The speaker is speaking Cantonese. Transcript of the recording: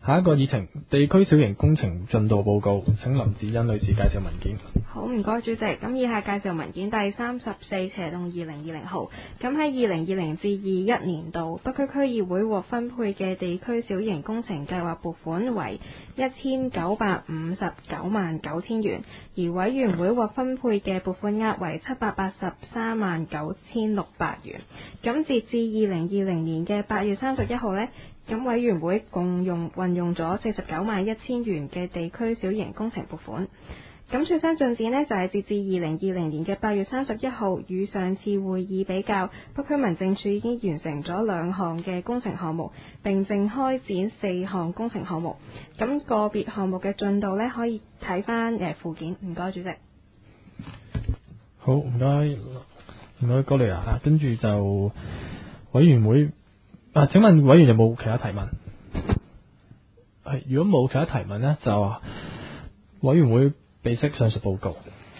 下一個議程，地區小型工程進度報告，請林志欣女士介紹文件。 好，唔該主席。咁以下介紹文件第34/2020號。咁喺2020至21年度，北區區議會獲分配嘅地區小型工程計劃撥款為19599000元，而委員會獲分配嘅撥款額為7839600元。咁截至2020年嘅8月31號呢，咁委員會共運用咗491000元嘅地區小型工程撥款。咁最新進展呢，就係截至2020年嘅8月31號，與上次會議比較，北區民政處已經完成咗2項嘅工程項目，並正開展4項工程項目。咁個別項目嘅進度呢，可以睇翻附件。唔該，主席。 好，唔該高莉亞。跟住就委員會請問委員有冇其他提問？係，如果冇其他提問呢，就委員會備悉上述報告。